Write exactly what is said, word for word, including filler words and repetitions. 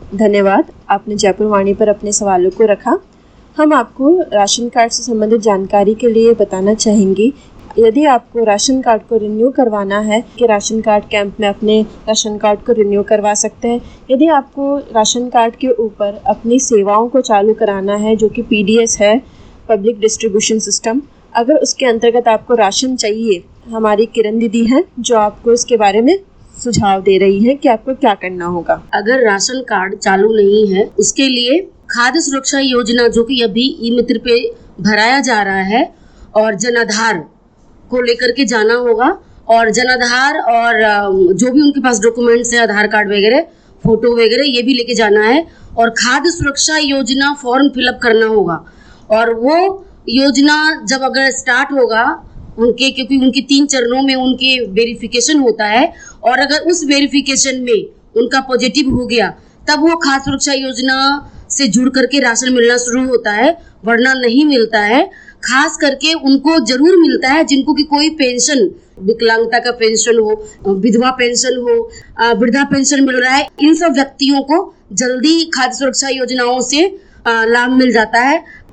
धन्यवाद, आपने जयपुर वाणी पर अपने सवालों को रखा। हम आपको राशन कार्ड से संबंधित जानकारी के लिए बताना चाहेंगे, यदि आपको राशन कार्ड को रिन्यू करवाना है कि राशन कार्ड कैंप में अपने राशन कार्ड को रिन्यू करवा सकते हैं। यदि आपको राशन कार्ड के ऊपर अपनी सेवाओं को चालू कराना है, जो कि पी डी एस है, पब्लिक डिस्ट्रीब्यूशन सिस्टम, अगर उसके अंतर्गत आपको राशन चाहिए, हमारी किरण दीदी हैं जो आपको इसके बारे में सुझाव दे रही है कि आपको क्या करना होगा। अगर राशन कार्ड चालू नहीं है, उसके लिए खाद्य सुरक्षा योजना जो कि अभी ई मित्र पे भराया जा रहा है और जनाधार को लेकर के जाना होगा, और जनाधार और जो भी उनके पास डॉक्यूमेंट्स है, आधार कार्ड वगैरह, फोटो वगैरह, ये भी लेके जाना है और खाद्य सुरक्षा योजना फॉर्म फिलअप करना होगा। और वो योजना जब अगर स्टार्ट होगा उनके, क्योंकि उनके तीन चरणों में उनके वेरिफिकेशन होता है, और अगर उस वेरिफिकेशन में उनका पॉजिटिव हो गया तब वो खाद्य सुरक्षा योजना से जुड़ करके राशन मिलना शुरू होता है, वरना नहीं मिलता है। खास करके उनको जरूर मिलता है जिनको कि कोई पेंशन, विकलांगता का पेंशन हो, विधवा पेंशन हो, वृद्धा पेंशन मिल रहा है, इन सब व्यक्तियों को जल्दी खाद्य सुरक्षा योजनाओं से लाभ मिल जाता है।